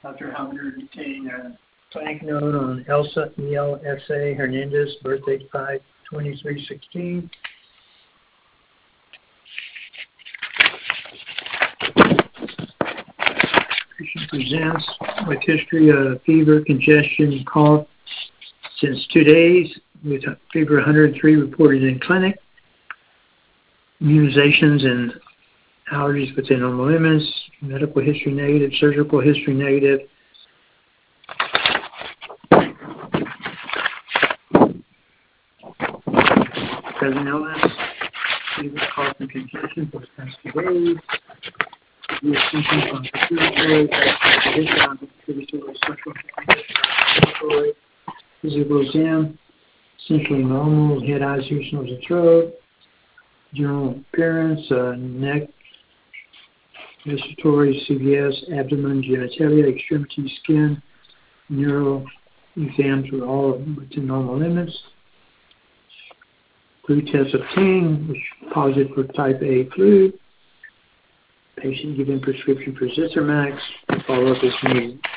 Dr. Howard retained a clinic note on Elsa, E-L-S-A, Hernandez, birthday 5/23/16. Patient presents with history of fever, congestion, cough since 2 days, with fever 103 reported in clinic. Immunizations and allergies within normal limits. Medical history negative, surgical history negative. Present illness, fever, cough, and congestion for the past 2 days. Severe symptoms on respiratory, condition on respiratory, sexual respiratory, physical exam, essentially normal, head, eyes, ears, nose, and throat. General appearance, neck, respiratory, CVS, abdomen, genitalia, extremity, skin, neural exams were all within normal limits. Flu test obtained, which positive for type A flu. Patient given prescription for Zithromax. Follow-up is needed.